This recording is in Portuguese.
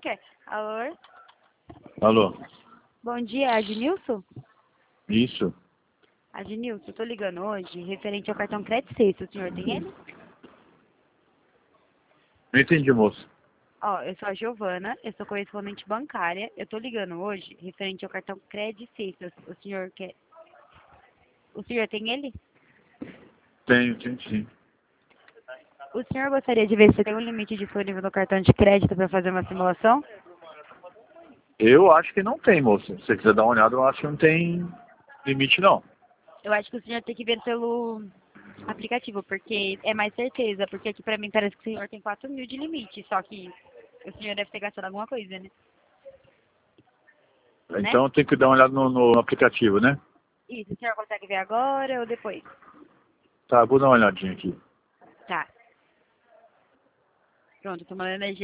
quer? Alô? Alô? Bom dia, Adnilson? Isso? Adnilson, eu tô ligando hoje referente ao cartão Crédito Sexta. O senhor tem ele? Não entendi, moço. Ó, eu sou a Giovana, eu sou correspondente bancária. Eu tô ligando hoje referente ao cartão Crédito Sexta. O senhor quer... O senhor tem ele? Tenho sim. O senhor gostaria de ver se tem um limite disponível no cartão de crédito para fazer uma simulação? Eu acho que não tem, moço. Se você quiser dar uma olhada, eu acho que não tem limite, não. Eu acho que o senhor tem que ver pelo aplicativo, porque é mais certeza. Porque aqui pra mim parece que o senhor tem 4.000 de limite, só que o senhor deve ter gastado alguma coisa, né? Então tem que dar uma olhada no aplicativo, né? Isso, o senhor consegue ver agora ou depois? Tá, vou dar uma olhadinha aqui. Tá. Pronto, tô mandando a